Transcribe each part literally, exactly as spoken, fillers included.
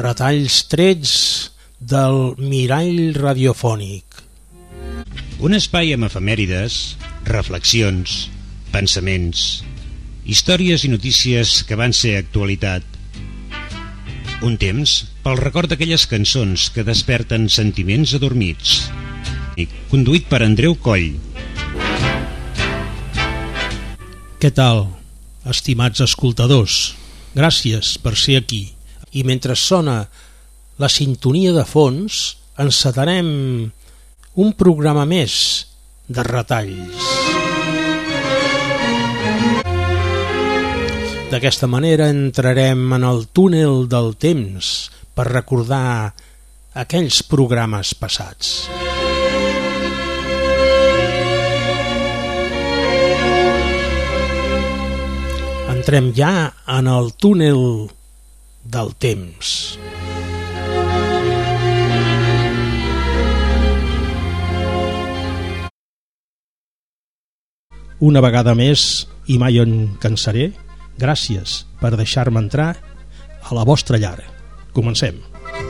retalls trets del mirall radiofònic. Un espai amb efemèrides, reflexions, pensaments, històries i notícies que van ser actualitat. Un temps pel record d'aquelles cançons que desperten sentiments adormits. Conduït per Andreu Coll. Què tal, estimats escoltadors? Gràcies per ser aquí. I mentre sona la sintonia de fons, encetarem un programa més de retalls. D'aquesta manera entrarem en el túnel del temps per recordar aquells programes passats. Entrem ja en el túnel del temps. Una vegada més, i mai en cansaré, gràcies per deixar-me entrar a la vostra llar. Comencem.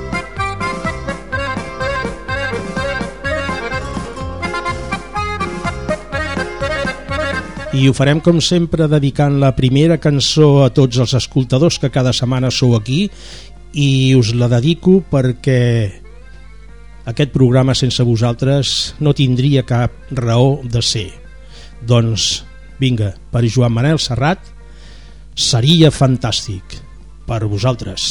I ho farem com sempre dedicant la primera cançó a tots els escoltadors que cada setmana sou aquí, i us la dedico perquè aquest programa sense vosaltres no tindria cap raó de ser. Doncs vinga, per Joan Manel Serrat, Seria fantàstic, per vosaltres.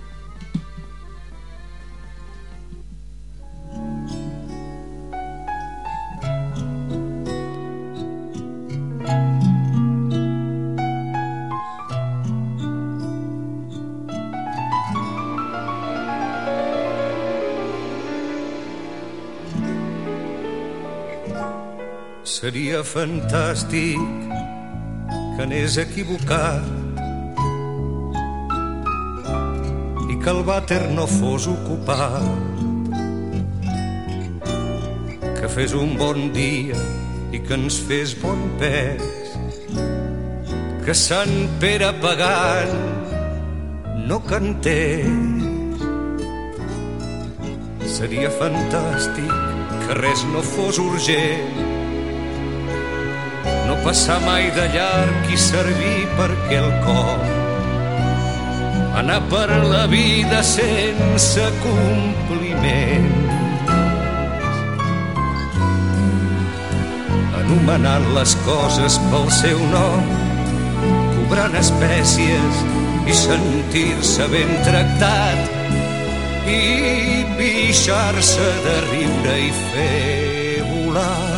Seria fantàstic que anés equivocat i que el vàter no fos ocupat, que fes un bon dia i que ens fes bon pes, que Sant Pere pagant no cantés. Seria fantàstic que res no fos urgent, no passar mai de llarg i servir perquè el cor, anar per la vida sense compliments, anomenant les coses pel seu nom, cobrant espècies i sentir-se ben tractat i pixar-se de riure i fer volar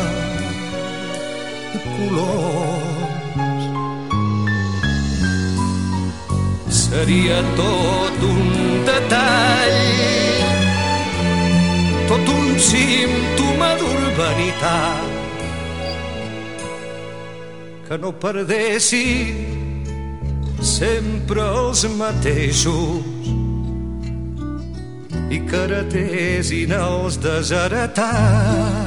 colors. Seria tot un detall, tot un símptoma d'urbanitat, que no perdessi sempre els mateixos i que heretessin els desheretats.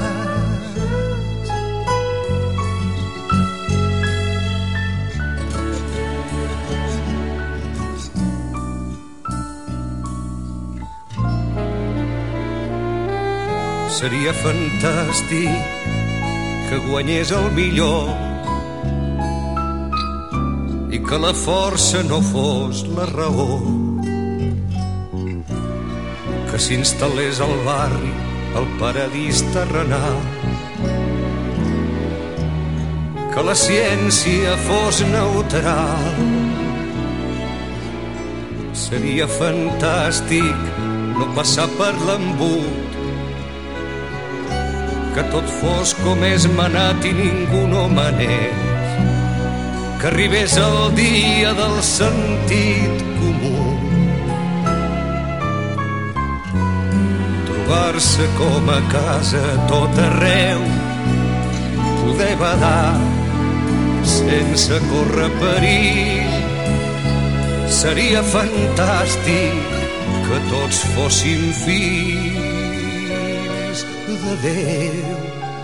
Seria fantàstic que guanyés el millor i que la força no fos la raó, que s'instal·lés al barri el paradís terrenal, que la ciència fos neutral. Seria fantàstic no passar per l'embut, que tot fos com és manat i ningú no manés, que arribés el dia del sentit comú, trobar-se com a casa tot arreu, poder badar sense córrer perill. Seria fantàstic que tots fóssim fills de Déu.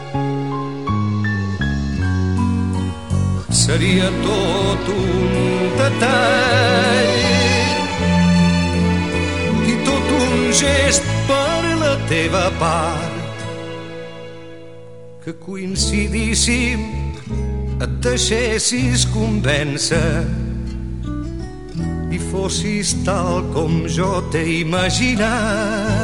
Seria tot un detall i gest per la teva part, que coincidíssim, et deixessis convèncer i fossis tal com jo t'he imaginat.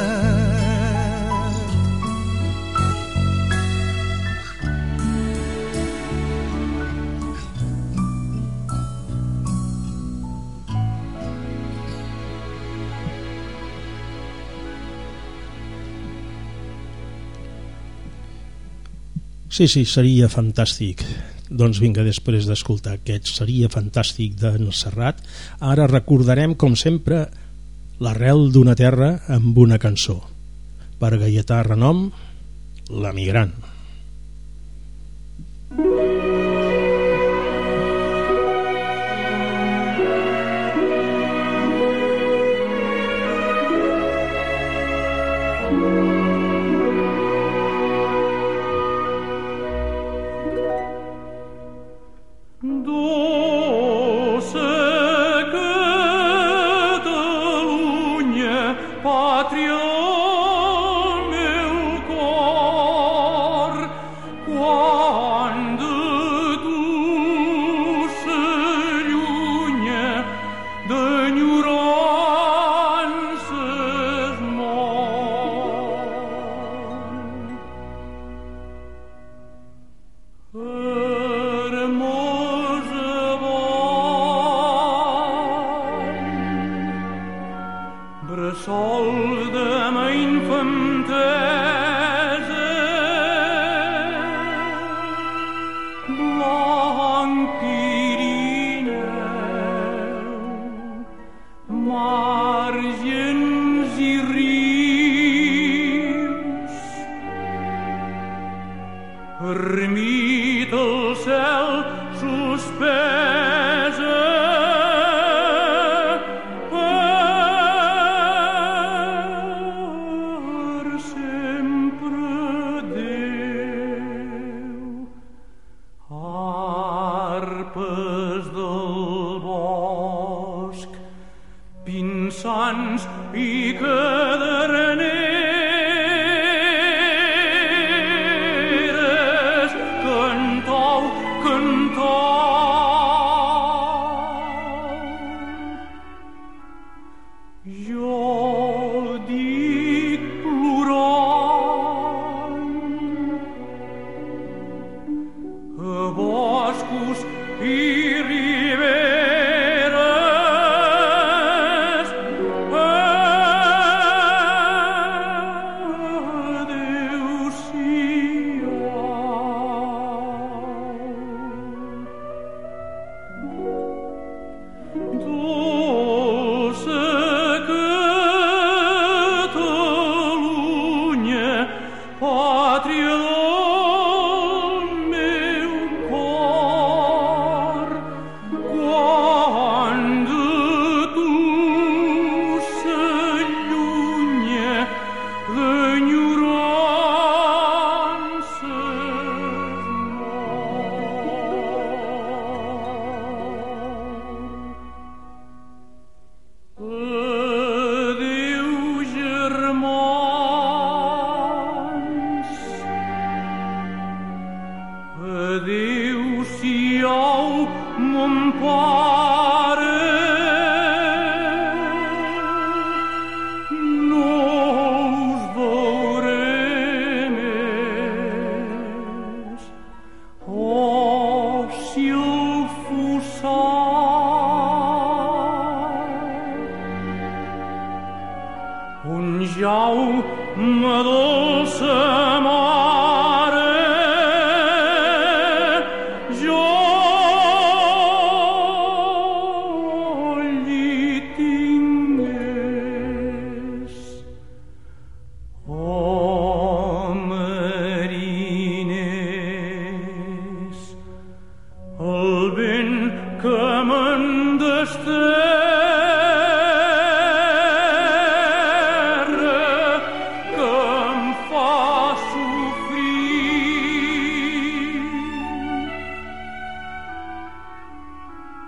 Sí, sí, seria fantàstic. Doncs vinga, després d'escoltar aquest Seria fantàstic d'en Serrat, ara recordarem, com sempre, l'arrel d'una terra amb una cançó. Per Gaietà Renom, L'emigrant.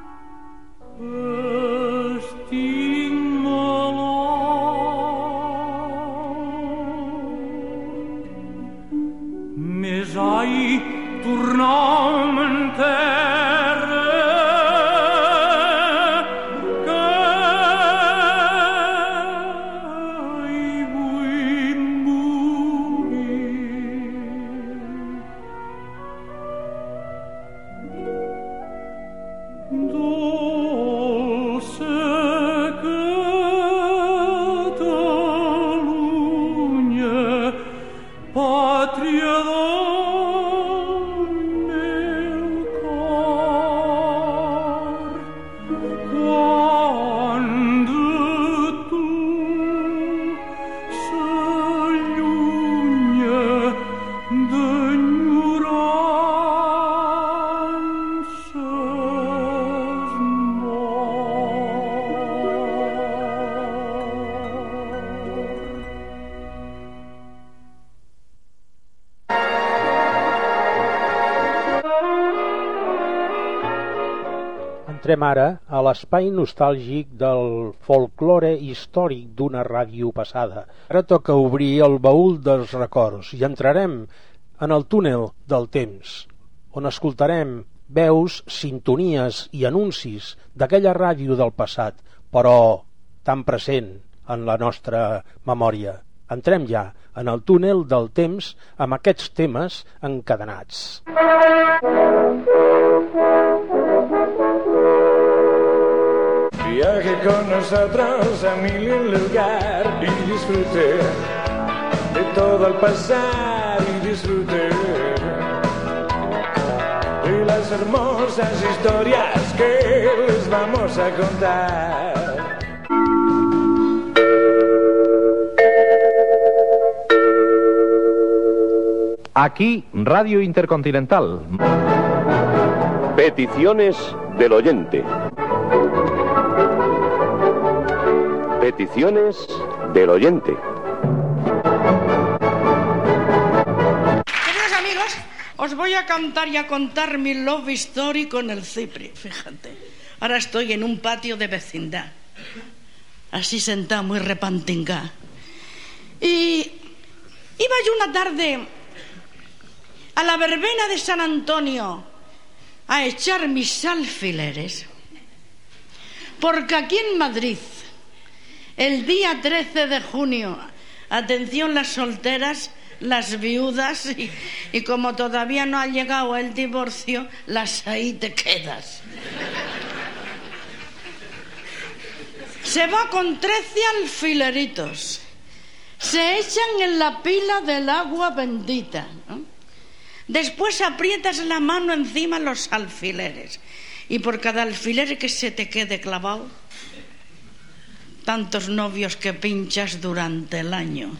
Estic malalt Entrem ara a l'espai nostàlgic del folklore històric d'una ràdio passada. Ara toca obrir el baúl dels records i entrarem en el túnel del temps, on escoltarem veus, sintonies i anuncis d'aquella ràdio del passat, però tan present en la nostra memòria. Entrem ja en el túnel del temps amb aquests temes encadenats. Viaje con nosotros a mil y un lugar y disfrute de todo el pasar y disfrute de las hermosas historias que les vamos a contar. Aquí, Radio Intercontinental. Peticiones del oyente. Peticiones del oyente. Queridos amigos, os voy a cantar y a contar mi love story con el Cipri. Fíjate, ahora estoy en un patio de vecindad, así sentado muy repantingá. Y iba yo una tarde a la verbena de San Antonio a echar mis alfileres, porque aquí en Madrid, el día trece de junio, atención las solteras, las viudas y, y como todavía no ha llegado el divorcio, las ahí te quedas. Se va con trece alfileritos, se echan en la pila del agua bendita, ¿no? Después aprietas la mano encima los alfileres y por cada alfiler que se te quede clavado, tantos novios que pinchas durante el año.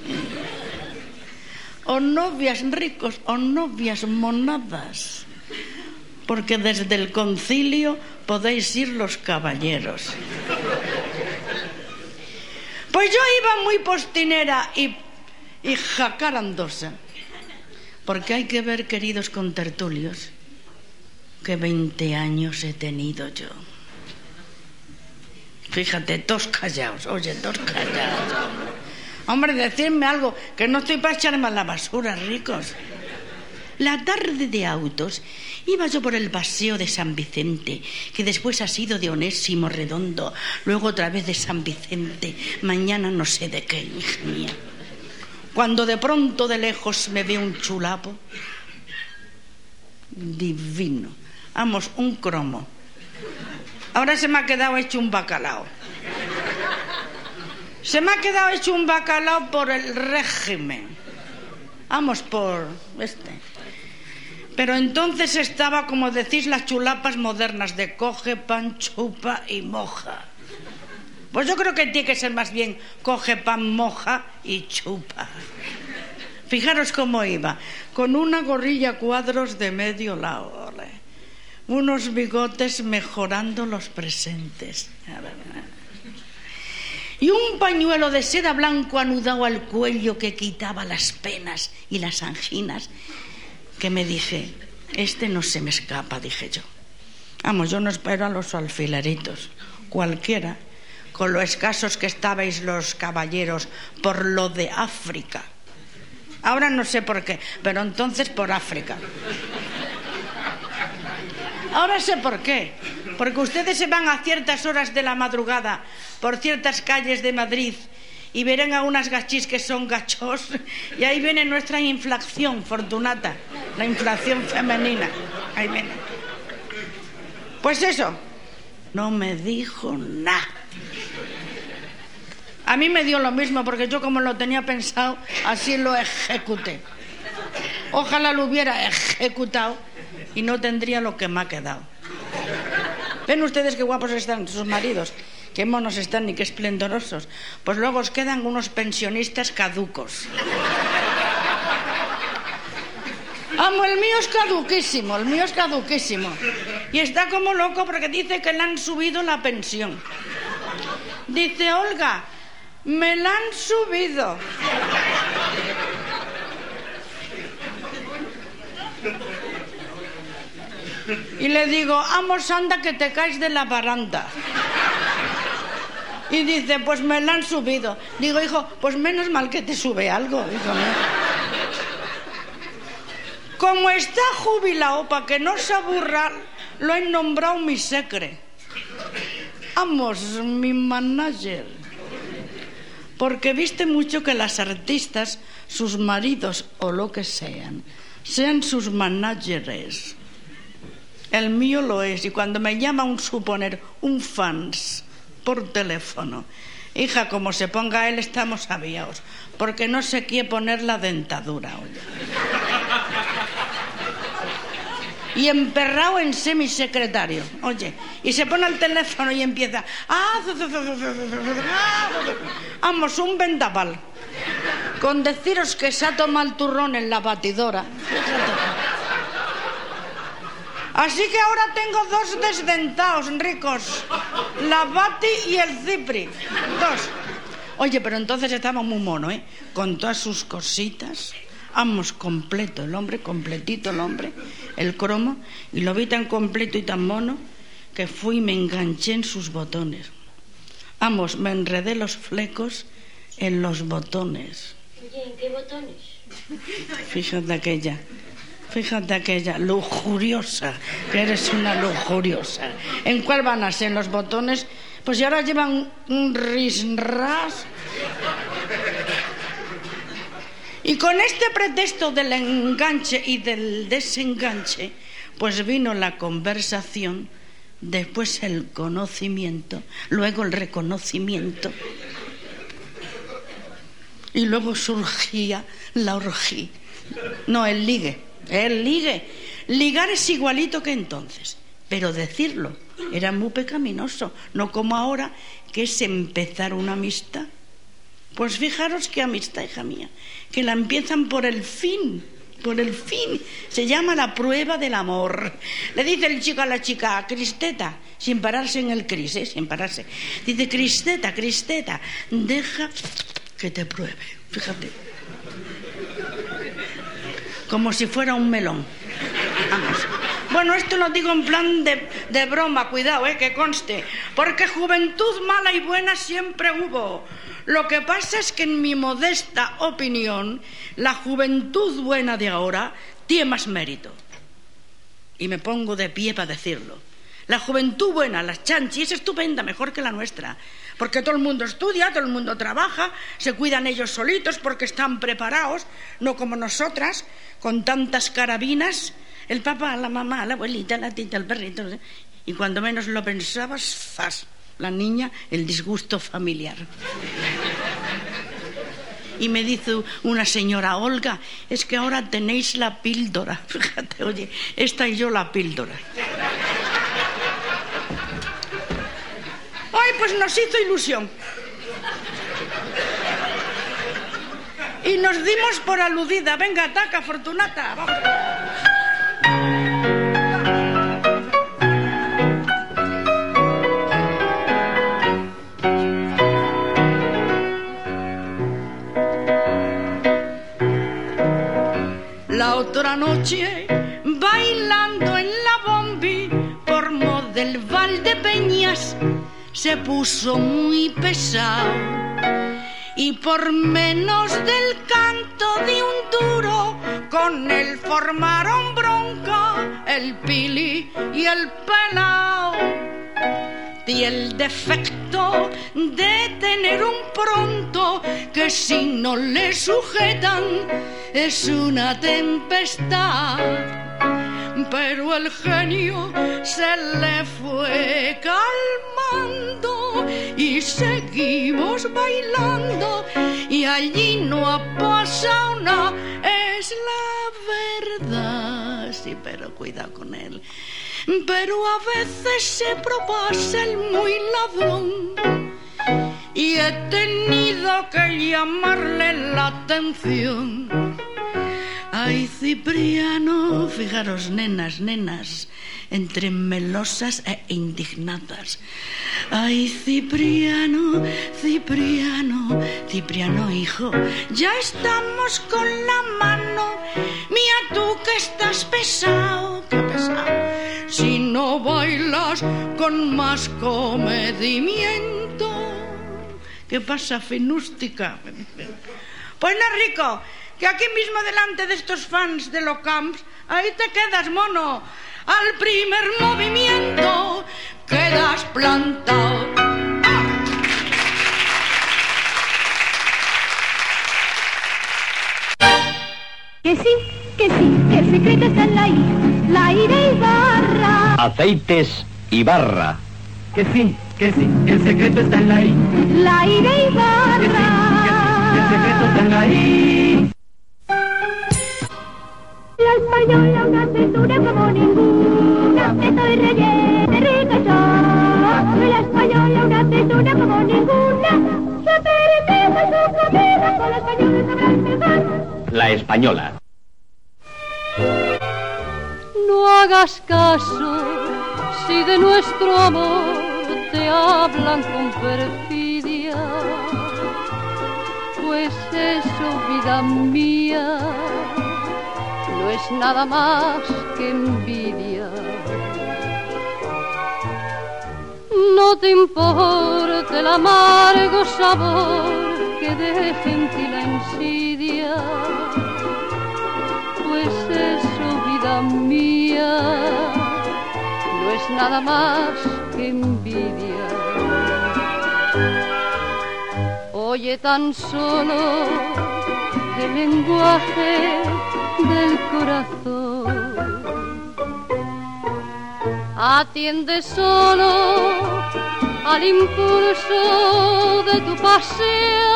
O novias ricos o novias monadas, porque desde el concilio podéis ir los caballeros. Pues yo iba muy postinera y, y jacarandosa, porque hay que ver, queridos contertulios, que veinte años he tenido yo. Fíjate, todos callados, oye, todos callados. Hombre, decidme algo, que no estoy para echarme a la basura, ricos. La tarde de autos iba yo por el paseo de San Vicente, que después ha sido de Onésimo Redondo, luego otra vez de San Vicente, mañana no sé de qué, hija mía. Cuando de pronto de lejos me ve un chulapo divino, vamos, un cromo. Ahora se me ha quedado hecho un bacalao. Se me ha quedado hecho un bacalao por el régimen. Vamos, por este. Pero entonces estaba, como decís, las chulapas modernas de coge, pan, chupa y moja. Pues yo creo que tiene que ser más bien coge, pan, moja y chupa. Fijaros cómo iba, con una gorrilla a cuadros de medio lado, ole. Unos bigotes mejorando los presentes. Y un pañuelo de seda blanco anudado al cuello que quitaba las penas y las anginas, que me dije, este no se me escapa, dije yo. Vamos, yo no espero a los alfileritos, cualquiera, con lo escasos que estabais los caballeros por lo de África. Ahora no sé por qué, pero entonces por África. Ahora sé por qué, porque ustedes se van a ciertas horas de la madrugada por ciertas calles de Madrid y verán a unas gachis que son gachos, y ahí viene nuestra inflación, Fortunata, la inflación femenina, ahí viene. Pues eso, no me dijo nada. A mí me dio lo mismo, porque yo como lo tenía pensado, así lo ejecuté. Ojalá lo hubiera ejecutado y no tendría lo que me ha quedado. ¿Ven ustedes qué guapos están sus maridos? Qué monos están y qué esplendorosos. Pues luego os quedan unos pensionistas caducos. Amo, el mío es caduquísimo, el mío es caduquísimo. Y está como loco porque dice que le han subido la pensión. Dice, Olga, me la han subido. Y le digo, vamos, anda, que te caes de la baranda. Y dice, pues me la han subido. Digo, hijo, pues menos mal que te sube algo, hijo mío. Como está jubilado, para que no se aburra, lo he nombrado mi secre. Vamos, mi manager. Porque viste mucho que las artistas, sus maridos o lo que sean, sean sus managers. El mío lo es. Y cuando me llama un suponer, un fans, por teléfono, hija, como se ponga él, estamos aviados, porque no se quiere poner la dentadura, oye. Y emperrado en semisecretario, oye, y se pone al teléfono y empieza, ah, vamos, un vendaval, con deciros que se ha tomado el turrón en la batidora. Así que ahora tengo dos desdentados ricos, la Bati y el Cipri, dos. Oye, pero entonces estaba muy mono, ¿eh? Con todas sus cositas. Vamos, completo, el hombre, completito el hombre, el cromo, y lo vi tan completo y tan mono que fui y me enganché en sus botones. Vamos, me enredé los flecos en los botones. Oye, ¿en qué botones? Fíjate aquella, fíjate aquella, lujuriosa, que eres una lujuriosa. ¿En cuál van a ser los botones? Pues y ahora llevan un risras. Y con este pretexto del enganche y del desenganche, pues vino la conversación, después el conocimiento, luego el reconocimiento, y luego surgía la orgía. No, el ligue, el ligue. Ligar es igualito que entonces, pero decirlo era muy pecaminoso, no como ahora, que es empezar una amistad. Pues fijaros qué amistad, hija mía, que la empiezan por el fin, por el fin. Se llama la prueba del amor. Le dice el chico a la chica, Cristeta, sin pararse en el cris, ¿eh? sin pararse. Dice, Cristeta, Cristeta, deja que te pruebe. Fíjate. Como si fuera un melón. Vamos. Bueno, esto lo digo en plan de, de broma, cuidado, ¿eh? Que conste. Porque juventud mala y buena siempre hubo. Lo que pasa es que en mi modesta opinión, la juventud buena de ahora tiene más mérito. Y me pongo de pie para decirlo. La juventud buena, la chanchi, es estupenda, mejor que la nuestra. Porque todo el mundo estudia, todo el mundo trabaja, se cuidan ellos solitos porque están preparados, no como nosotras, con tantas carabinas. El papá, la mamá, la abuelita, la tita, el perrito. Y cuando menos lo pensabas, ¡zas! La niña, el disgusto familiar. Y me dice una señora, Olga, es que ahora tenéis la píldora. Fíjate, oye, esta y yo la píldora. Ay, pues nos hizo ilusión. Y nos dimos por aludida. Venga, ataca, Fortunata. Vamos. La otra noche, bailando en la bombi, por mo del Valdepeñas, se puso muy pesado. Y por menos del canto de un duro, con él formaron bronca el Pili y el Pelao. Y el defecto de tener un pronto que si no le sujetan es una tempestad. Pero el genio se le fue calmando y seguimos bailando y allí no ha pasado nada, es la verdad. Sí, pero cuidado con él. Pero a veces se propasa el muy ladrón y he tenido que llamarle la atención. Ay, Cipriano, fijaros, nenas, nenas, entre melosas e indignadas. Ay, Cipriano, Cipriano, Cipriano, hijo, ya estamos con la mano. Mira tú que estás pesado, qué pesado. si no bailas con más comedimiento. ¿Qué pasa, finústica? Pues no, Rico, que aquí mismo delante de estos fans de los camps, ahí te quedas, mono. Al primer movimiento quedas plantado. Que sí, que sí, que el secreto está en la I, la I de Ibarra. Aceites Ibarra. Que sí, que sí, que el secreto está en la I, la I de Ibarra. Que sí, que sí, que el secreto está en la I. La española, una cintura como ninguna, estoy rellena de rica soy. La española, una cintura como ninguna, se permite su comida, con la española sabrán mejor. La Española. No hagas caso si de nuestro amor te hablan con perfidia, pues eso, vida mía, no es nada más que envidia. No te importa el amargo sabor que deje en ti la insidia, pues eso, vida mía, no es nada más que envidia. Oye tan solo el lenguaje del corazón, atiende solo al impulso de tu pasión.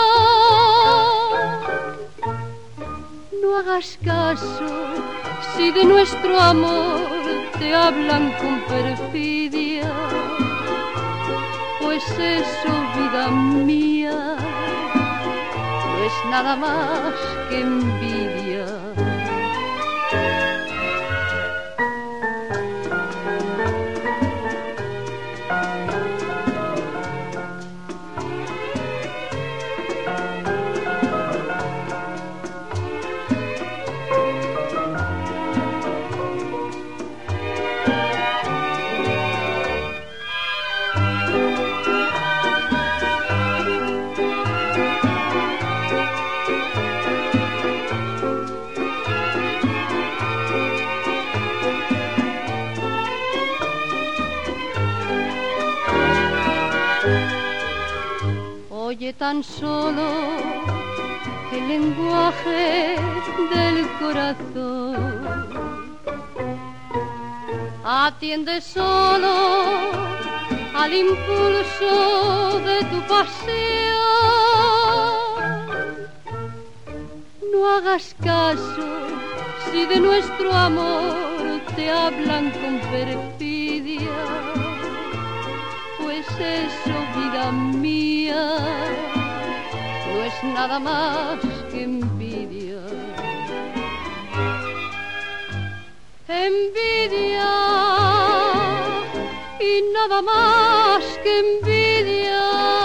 No hagas caso si de nuestro amor te hablan con perfidia, pues eso, vida mía, no es nada más que envidia. Oye tan solo el lenguaje del corazón, atiende solo al impulso de tu pasión. No hagas caso si de nuestro amor te hablan con perfidia, pues eso, vida mía, no es nada más que envidia. Envidia y nada más que envidia.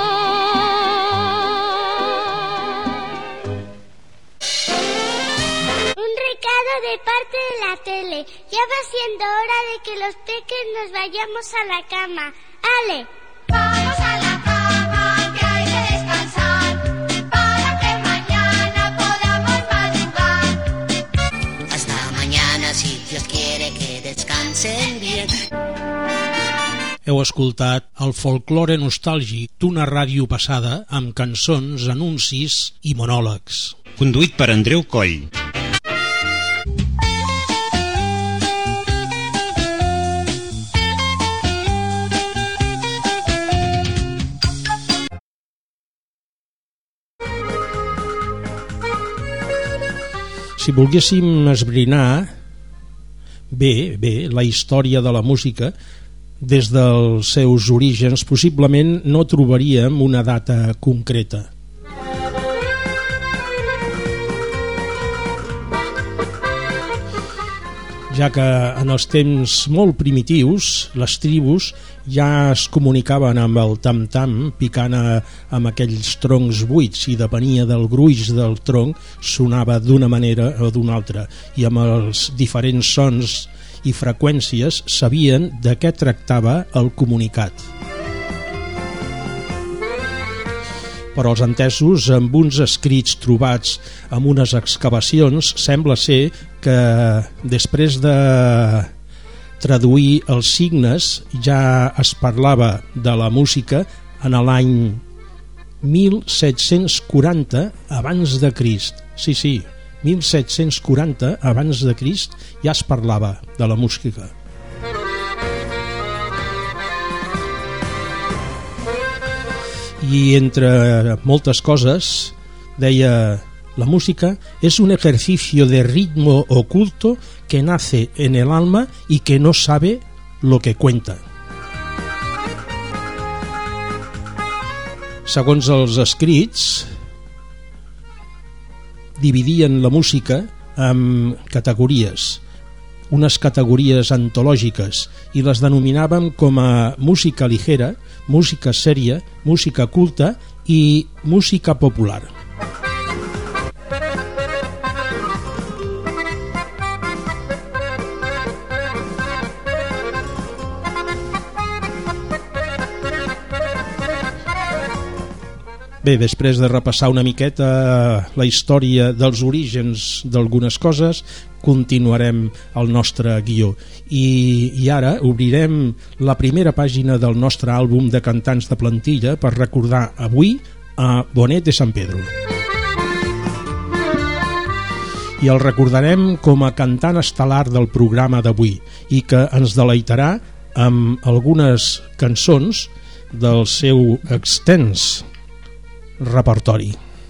Un recado de parte de la tele. Ya va siendo hora de que los peques nos vayamos a la cama. ¡Ale! Vamos a la cama, que hay que descansar, para que mañana podamos madrugar. Hasta mañana, si Dios quiere que descansen bien. Heu escoltat el folklore nostàlgic d'una ràdio passada amb cançons, anuncis i monòlegs. Conduït per Andreu Coll. Si volguéssim esbrinar bé, bé, la història de la música, des dels seus orígens, possiblement no trobaríem una data concreta. Ja que en els temps molt primitius les tribus ja es comunicaven amb el tam-tam picant a, amb aquells troncs buits, i depenia del gruix del tronc sonava d'una manera o d'una altra, i amb els diferents sons i freqüències sabien de què tractava el comunicat. Però els entesos, amb uns escrits trobats amb unes excavacions, sembla ser que després de traduir els signes ja es parlava de la música en l'any mil set-cents quaranta abans de Crist. Sí, sí, mil set-cents quaranta abans de Crist ja es parlava de la música. Y entre moltes cosas deia: la música es un ejercicio de ritmo oculto que nace en el alma y que no sabe lo que cuenta. Segons els escrits, dividien la música en categories, unes categories antològiques, i les denominàvem com a música ligera, música sèria, música culta i música popular. Bé, després de repassar una miqueta la història dels orígens d'algunes coses, continuarem el nostre guió. I, i ara obrirem la primera pàgina del nostre àlbum de cantants de plantilla per recordar avui a Bonet de Sant Pedro. I el recordarem com a cantant estel·lar del programa d'avui i que ens deleitarà amb algunes cançons del seu extens repertori.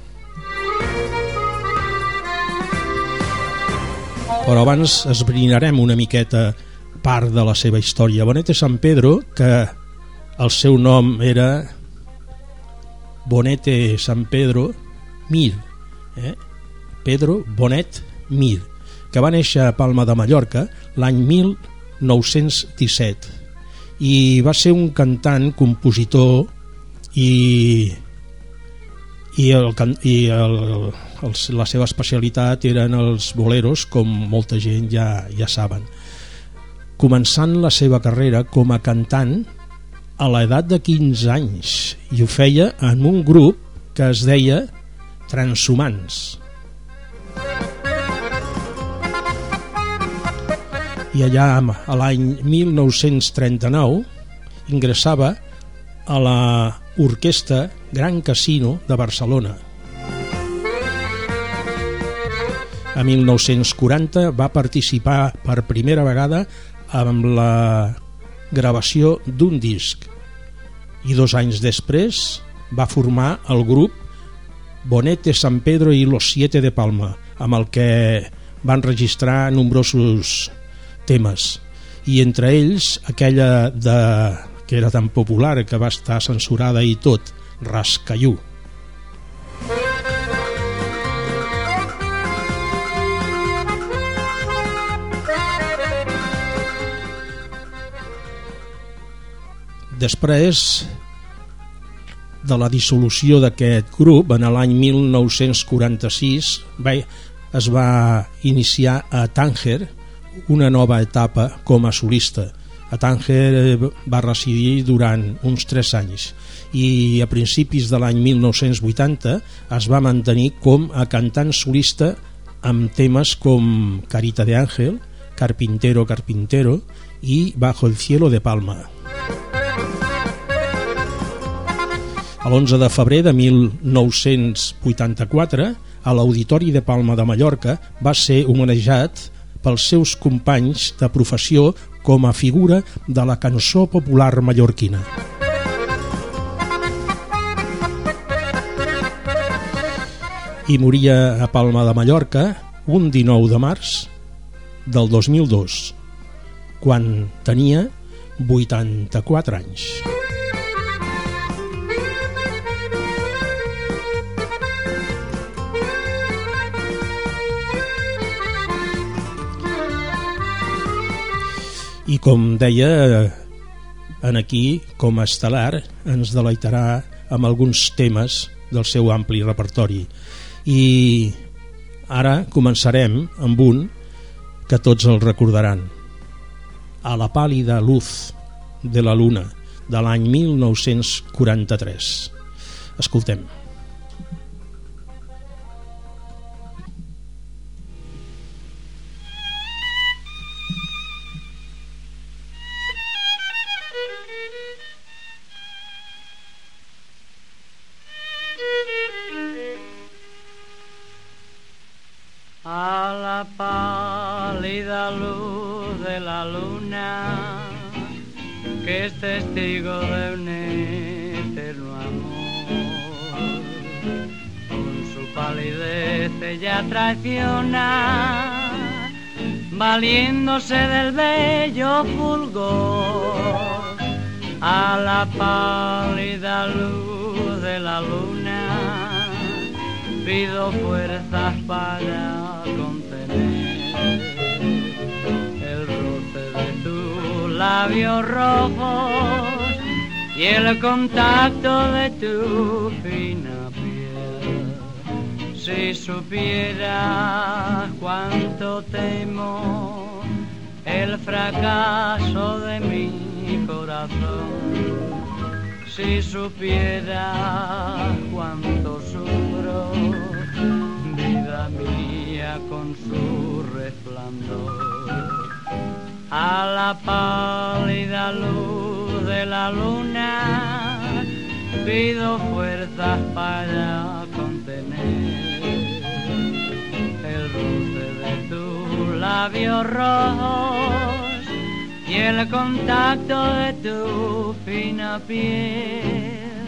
Però abans esbrinarem una miqueta part de la seva història. Bonet de Sant Pedro, que el seu nom era Bonet de Sant Pedro Mir, eh? Pedro Bonet Mir, que va néixer a Palma de Mallorca l'any mil nou-cents disset i va ser un cantant, compositor i i, el, i el, el, la seva especialitat eren els boleros, com molta gent ja, ja saben, començant la seva carrera com a cantant a l'edat de quinze anys, i ho feia en un grup que es deia Transhumants. I allà a l'any mil nou-cents trenta-nou ingressava a la Orquestra Gran Casino de Barcelona. A mil nou-cents quaranta va participar per primera vegada amb la gravació d'un disc i dos anys després va formar el grup Bonet de Sant Pedro y los Siete de Palma, amb el que van registrar nombrosos temes, i entre ells aquella de que era tan popular que va estar censurada i tot, Rascallú. Després de la dissolució d'aquest grup, en l'any mil nou-cents quaranta-sis es va iniciar a Tànger una nova etapa com a solista. A Tànger va residir durant uns tres anys i a principis de l'any mil nou-cents vuitanta es va mantenir com a cantant solista amb temes com Carita de Ángel, Carpintero, Carpintero i Bajo el cielo de Palma. L'onze de febrer de mil nou-cents vuitanta-quatre, a l'Auditori de Palma de Mallorca, va ser homenatjat pels seus companys de professió com a figura de la cançó popular mallorquina. I moria a Palma de Mallorca un dinou de març del dos mil dos, quan tenia vuitanta-quatre anys. I com deia, en aquí, com a estel·lar, ens deleitarà amb alguns temes del seu ampli repertori. I ara començarem amb un que tots el recordaran. A la pàl·lida luz de la luna, de l'any mil nou-cents quaranta-tres. Escoltem. A la pálida luz de la luna, que es testigo de un eterno amor, con su palidez ella traiciona, valiéndose del bello fulgor. A la pálida luz de la luna pido fuerzas para contener el roce de tus labios rojos y el contacto de tu fina piel. Si supieras cuánto temo el fracaso de mi corazón, si supieras cuánto sufro, vida mía, con su resplandor. A la pálida luz de la luna pido fuerzas para contener el roce de tus labios rojos y el contacto de tu fina piel.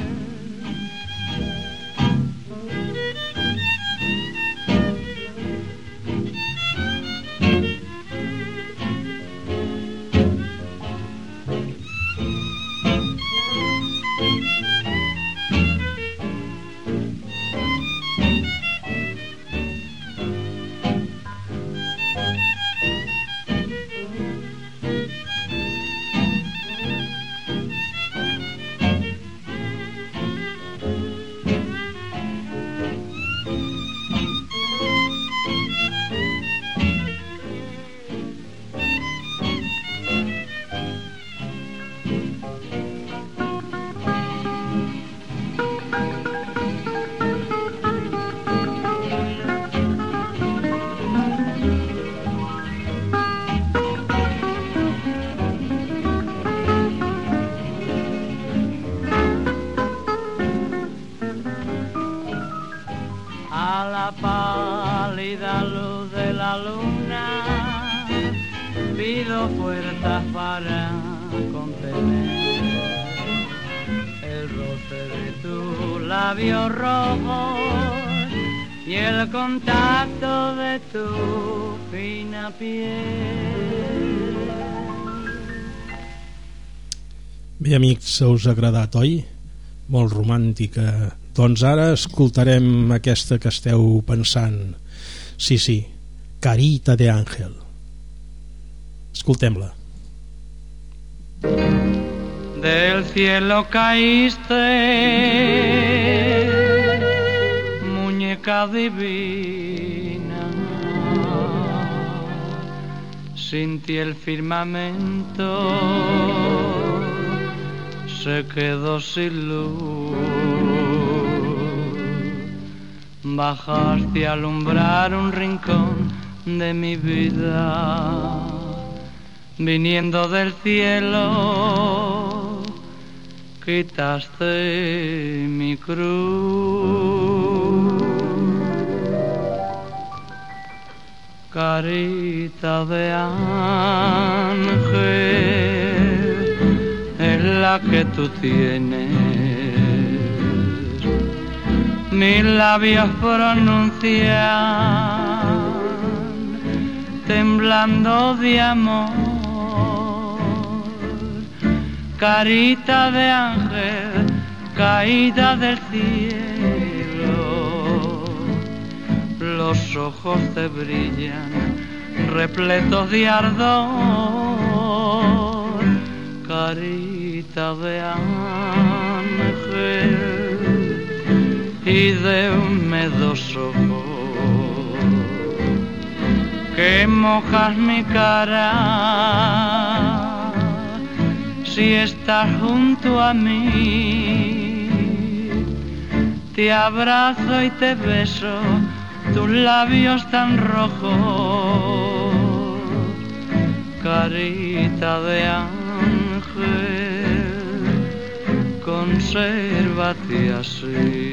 Fuerzas para contener el roce de tus labios rojos y el contacto de tu fina piel. Bé, amics, us ha agradat, oi? Molt romàntica. Doncs ara escoltarem aquesta que esteu pensant. Sí, sí, Carita de Ángel. Escoltem-la. Del cielo caíste, muñeca divina, sin ti el firmamento se quedó sin luz. Bajaste a alumbrar un rincón de mi vida, viniendo del cielo, quitaste mi cruz. Carita de ángel es la que tú tienes, mis labios pronuncian temblando de amor. Carita de ángel caída del cielo, los ojos te brillan repletos de ardor. Carita de ángel y de húmedos ojos que mojas mi cara si estás junto a mí. Te abrazo y te beso, tus labios tan rojos, carita de ángel, consérvate así.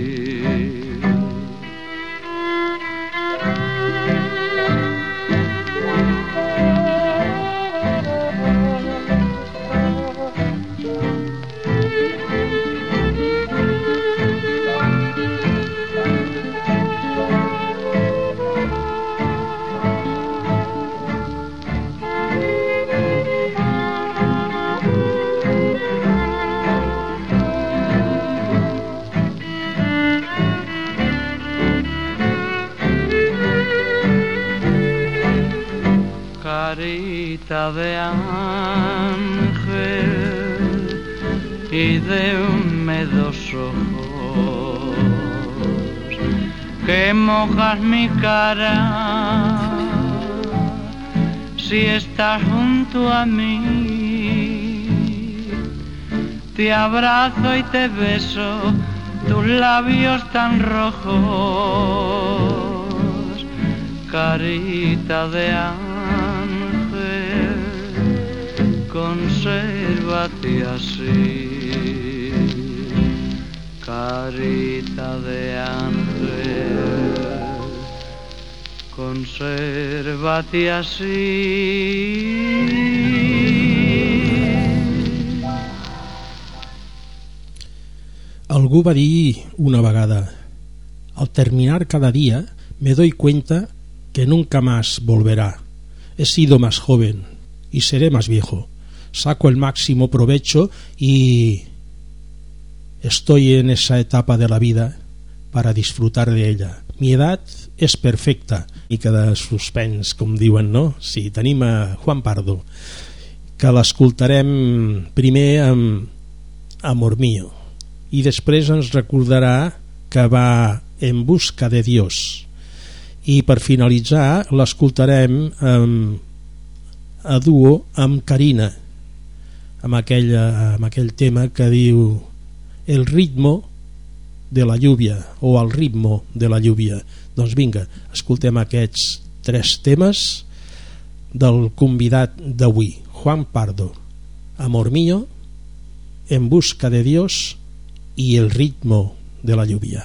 Carita de ángel y de húmedos ojos que mojas mi cara si estás junto a mí. Te abrazo y te beso, tus labios tan rojos, carita de ángel, consérvate así, carita de ángel, consérvate así. Algú va dir una vegada: al terminar cada día me doy cuenta que nunca más volverá. He sido más joven y seré más viejo. Saco el máximo provecho y estoy en esa etapa de la vida para disfrutar de ella. Mi edad és perfecta. Mica de suspens, com diuen, no? Sí, tenim a Juan Pardo, que l'escoltarem primer amb Amor mío i després ens recordarà que va En busca de Dios, i per finalitzar l'escoltarem amb, a duo amb Karina, amb aquell, amb aquell tema que diu El ritmo de la lluvia, o El ritmo de la lluvia. Doncs vinga, escoltem aquests tres temes del convidat d'avui, Juan Pardo: Amor mío, En busca de Dios i El ritmo de la lluvia.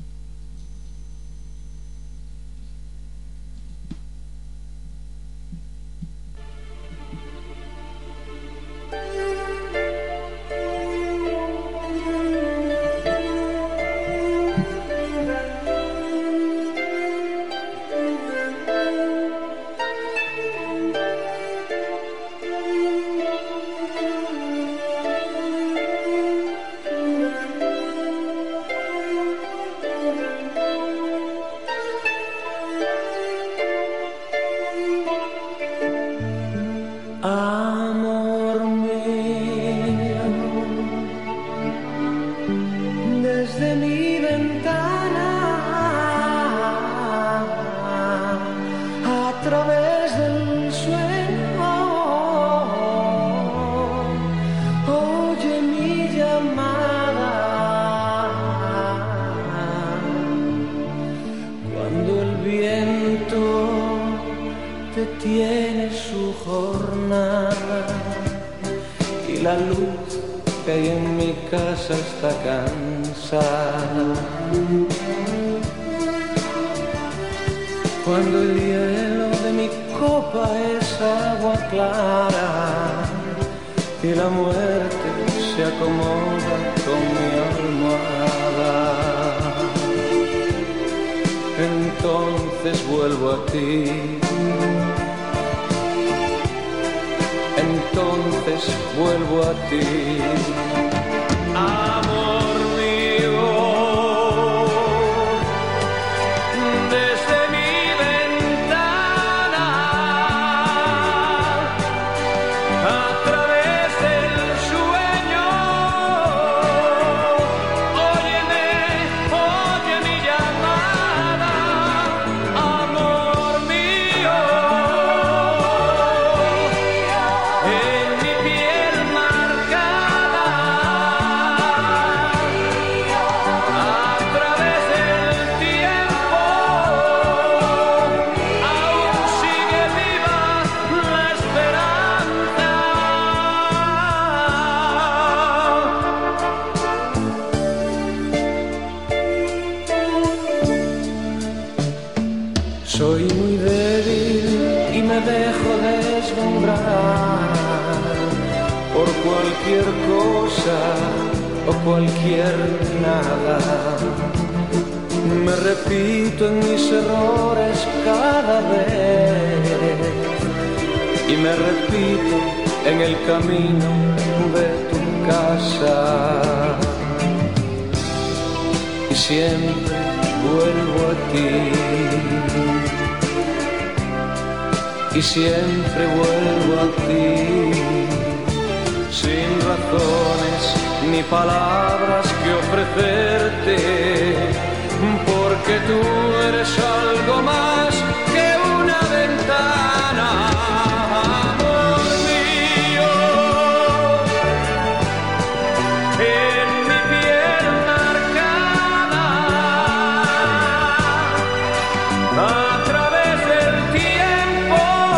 Cuando el hielo de mi copa es agua clara y la muerte se acomoda con mi almohada, entonces vuelvo a ti, entonces vuelvo a ti. Amor mío, desde mi ventana, a través del sueño, óyeme, oye mi llamada. Amor mío, en mi piel más Soy muy débil y me dejo deslumbrar por cualquier cosa o cualquier nada. Me repito en mis errores cada vez y me repito en el camino de tu casa. Y siempre vuelvo a ti. Y siempre vuelvo a ti, sin razones ni palabras que ofrecerte, porque tú eres algo más que una ventana. Amor mío, en mi piel marcada, a través del tiempo.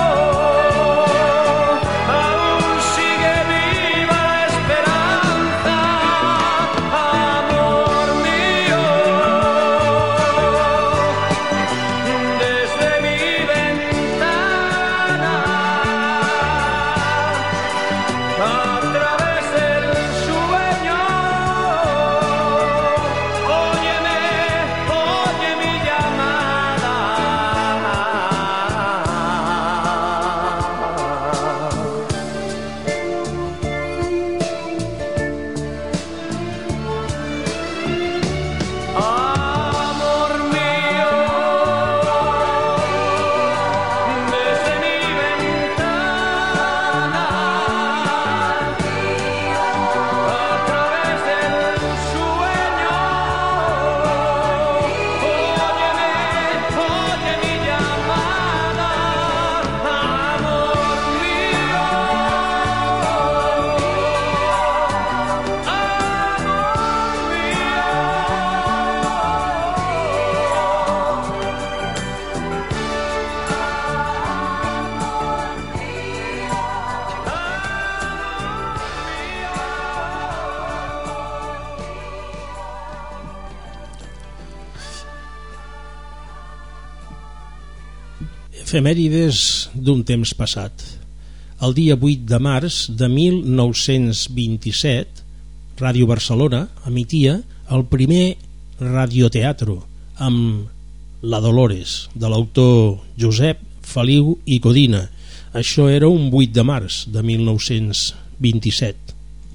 Efemèrides d'un temps passat. El dia vuit de març de mil nou-cents vint-i-set, Ràdio Barcelona emetia el primer radioteatro amb La Dolores, de l'autor Josep Feliu i Codina. Això era un vuit de març de mil nou-cents vint-i-set.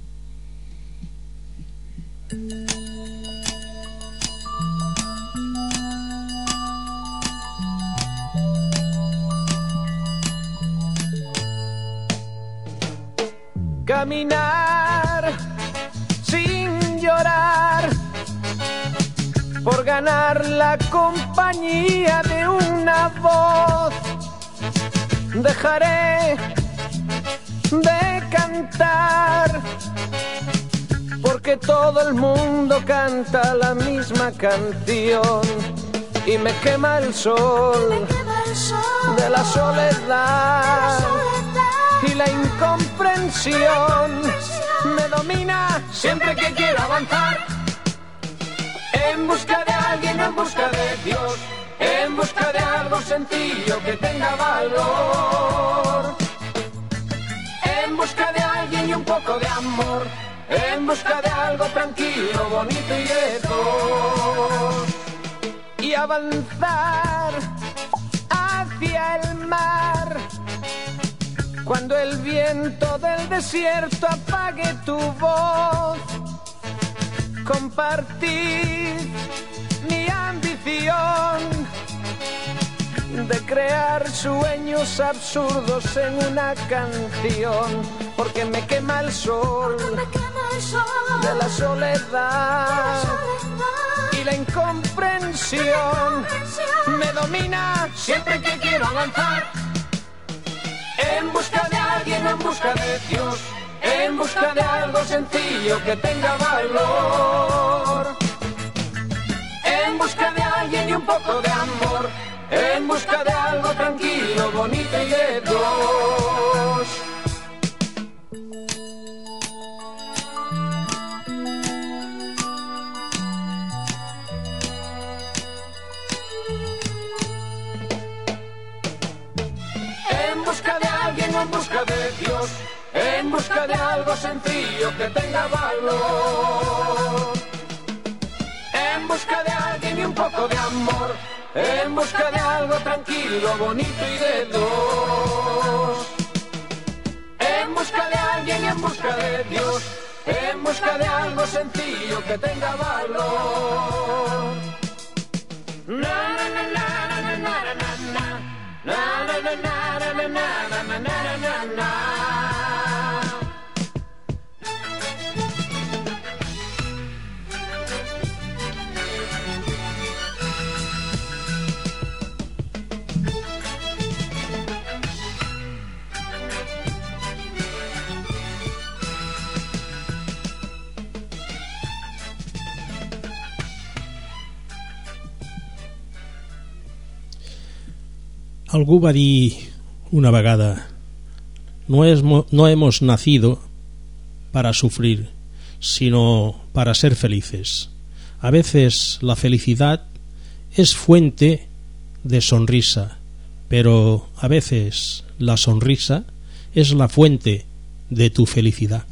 Caminar sin llorar por ganar la compañía de una voz. Dejaré de cantar porque todo el mundo canta la misma canción y me quema el sol de la soledad. Y la incomprensión me domina siempre que quiero avanzar. En busca de alguien, en busca de Dios, en busca de algo sencillo que tenga valor. En busca de alguien y un poco de amor, en busca de algo tranquilo, bonito y de todos. Y avanzar hacia el mar. Cuando el viento del desierto apague tu voz, compartir mi ambición de crear sueños absurdos en una canción, porque me quema el sol de la soledad y la incomprensión me domina siempre que quiero avanzar. En busca de alguien, en busca de Dios, en busca de algo sencillo que tenga valor. En busca de alguien y un poco de amor, en busca de algo tranquilo, bonito y de dos. Dios, en busca de algo sencillo que tenga valor. En busca de alguien y un poco de amor, en busca de algo tranquilo, bonito y de dos. En busca de alguien y en busca de Dios, en busca de algo sencillo que tenga valor. Na na na na na na na na na na na na na na na na na. Algú va dir una vegada: no, es, no hemos nacido para sufrir, sino para ser felices. A veces la felicidad es fuente de sonrisa, pero a veces la sonrisa es la fuente de tu felicidad.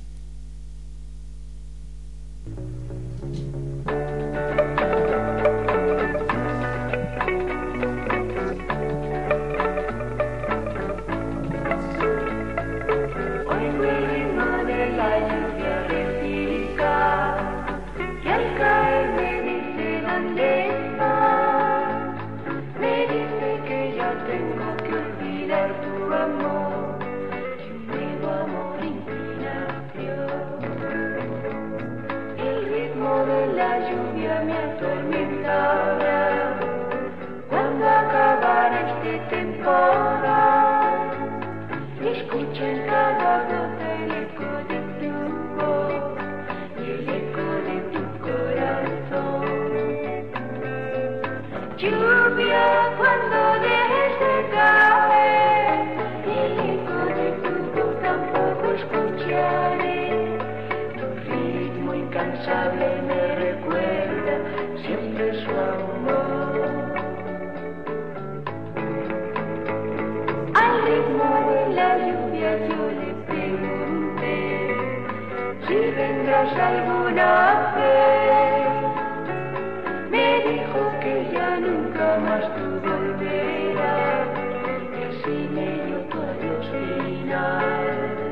Alguna vez me dijo que ya nunca más tú volverás, que así me dio tu adiós final.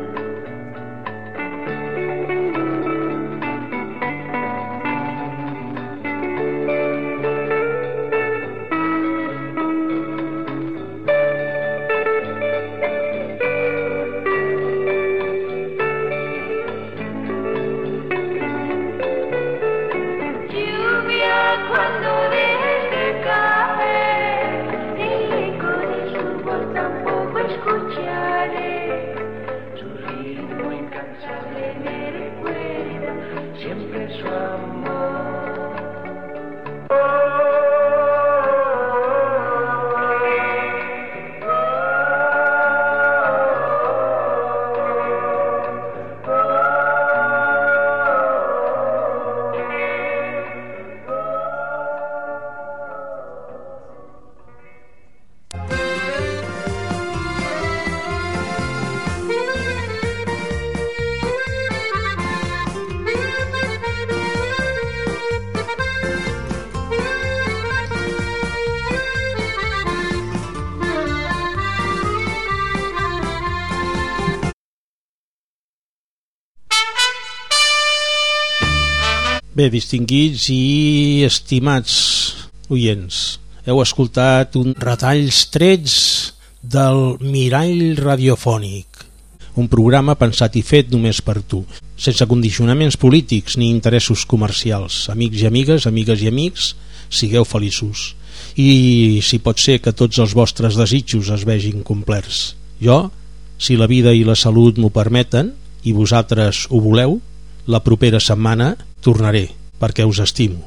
Bé, distinguits i estimats oients, heu escoltat un retalls trets del Mirall Radiofònic, un programa pensat i fet només per tu, sense condicionaments polítics ni interessos comercials. Amics i amigues, amigues i amics, sigueu feliços. I si pot ser que tots els vostres desitjos es vegin complerts. Jo, si la vida i la salut m'ho permeten, i vosaltres ho voleu, la propera setmana tornaré, perquè us estimo.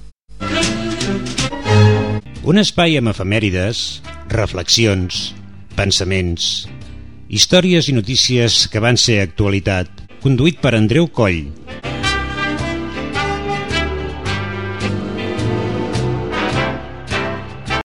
Un espai amb efemèrides, reflexions, pensaments, històries i notícies que van ser actualitat, conduït per Andreu Coll,